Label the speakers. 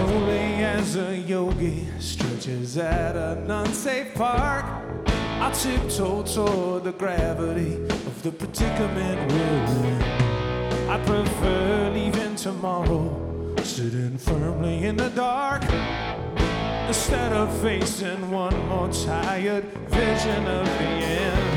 Speaker 1: slowly as a yogi stretches at an unsafe park. I tiptoe toward the gravity of the predicament we're in. I prefer leaving tomorrow, sitting firmly in the dark, instead of facing one more tired vision of the end.